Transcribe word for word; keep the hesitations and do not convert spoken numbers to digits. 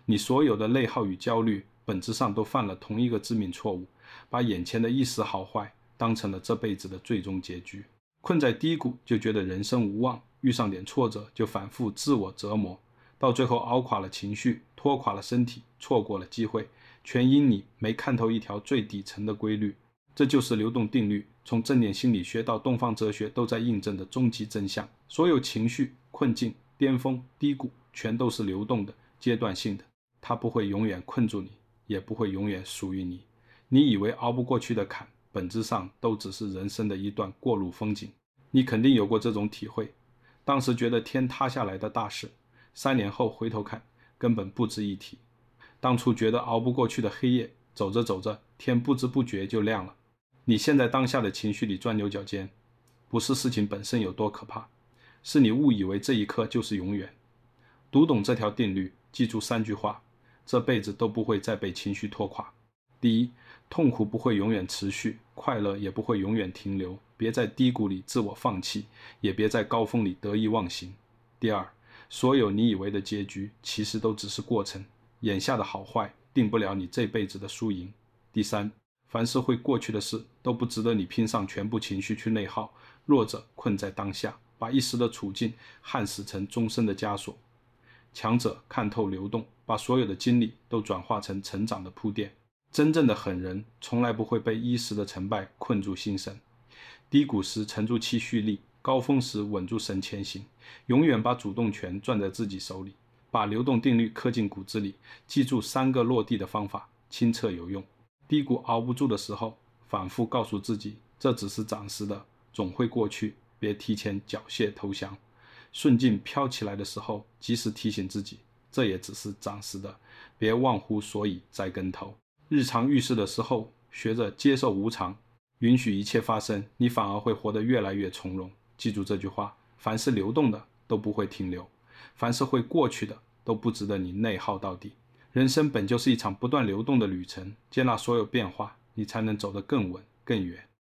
你所有的内耗与焦虑本质上都犯了同一个致命错误，把眼前的一时好坏当成了这辈子的最终结局。困在低谷就觉得人生无望，遇上点挫折就反复自我折磨，到最后熬垮了情绪，拖垮了身体，错过了机会，全因你没看透一条最底层的规律。这就是流动定律，从正念心理学到东方哲学都在印证的终极真相。所有情绪、困境、巅峰、低谷全都是流动的、阶段性的，它不会永远困住你，也不会永远属于你。你以为熬不过去的坎，本质上都只是人生的一段过路风景。你肯定有过这种体会，当时觉得天塌下来的大事，三年后回头看根本不值一提。当初觉得熬不过去的黑夜，走着走着天不知不觉就亮了。你现在当下的情绪里钻牛角尖，不是事情本身有多可怕，是你误以为这一刻就是永远。读懂这条定律，记住三句话，这辈子都不会再被情绪拖垮。第一，痛苦不会永远持续，快乐也不会永远停留，别在低谷里自我放弃，也别在高峰里得意忘形。第二，所有你以为的结局其实都只是过程，眼下的好坏定不了你这辈子的输赢。第三，凡是会过去的事都不值得你拼上全部情绪去内耗，弱者困在当下，把一时的处境焊死成终身的枷锁。强者看透流动，把所有的经历都转化成成长的铺垫。真正的狠人从来不会被一时的成败困住心神，低谷时沉住气蓄力，高峰时稳住神前行，永远把主动权攥在自己手里，把流动定律刻进骨子里，记住三个落地的方法，清澈有用。低谷熬不住的时候，反复告诉自己，这只是暂时的，总会过去，别提前缴械投降。顺境飘起来的时候，及时提醒自己，这也只是暂时的，别忘乎所以栽跟头。日常遇事的时候，学着接受无常，允许一切发生，你反而会活得越来越从容。记住这句话，凡是流动的都不会停留，凡是会过去的都不值得你内耗到底。人生本就是一场不断流动的旅程，接纳所有变化，你才能走得更稳更远。